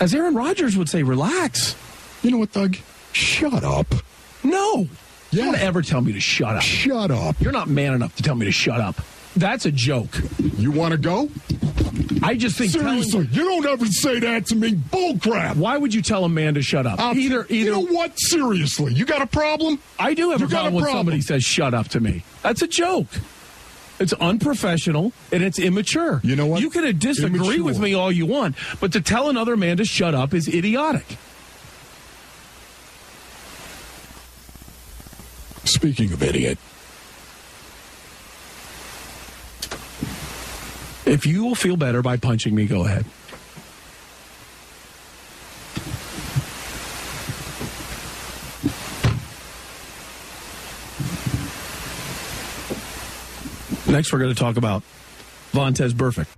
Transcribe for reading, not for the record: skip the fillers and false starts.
As Aaron Rodgers would say, relax. You know what, Doug? Shut up. No. Yeah. Don't ever tell me to shut up. Shut up. You're not man enough to tell me to shut up. That's a joke. You want to go? I just think... Seriously, you don't ever say that to me. Bull crap. Why would you tell a man to shut up? Either. You know what? Seriously, you got a problem? I do have a problem when somebody says shut up to me. That's a joke. It's unprofessional, and it's immature. You know what? You can disagree with me all you want, but to tell another man to shut up is idiotic. Speaking of idiot. If you will feel better by punching me, go ahead. Next, we're going to talk about Vontaze Burfict.